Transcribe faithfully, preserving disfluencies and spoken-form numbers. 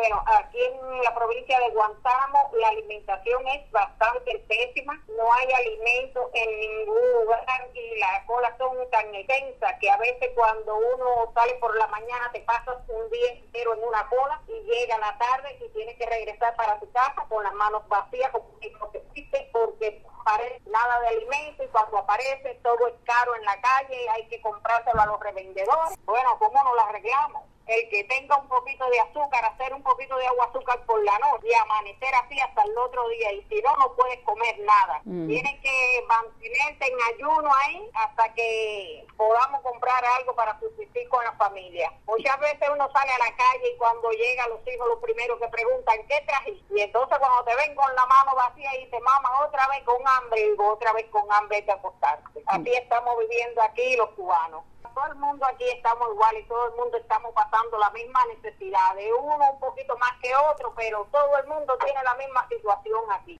Bueno, aquí en la provincia de Guantánamo la alimentación es bastante pésima, no hay alimento en ningún lugar y las colas son tan extensas que a veces cuando uno sale por la mañana te pasas un día entero en una cola y llega la tarde y tienes que regresar para tu casa con las manos vacías como si no te fuiste, porque no aparece nada de alimento y cuando aparece todo es caro en la calle y hay que comprárselo a los revendedores. Bueno, ¿cómo nos lo arreglamos? El que tenga un poquito de azúcar, hacer un poquito de agua azúcar por la noche y amanecer así hasta el otro día. Y si no, no puedes comer nada. Mm. Tienes que mantenerte en ayuno ahí hasta que podamos comprar algo para subsistir con la familia. Muchas veces uno sale a la calle y cuando llega los hijos, lo primero que preguntan, ¿qué trajiste? Y entonces cuando te ven con la mano vacía y te mamá otra vez con hambre y otra vez con hambre hay que acostarse. Así estamos viviendo aquí los cubanos. Todo el mundo aquí estamos igual y todo el mundo estamos pasando la misma necesidad, de uno un poquito más que otro, pero todo el mundo tiene la misma situación aquí.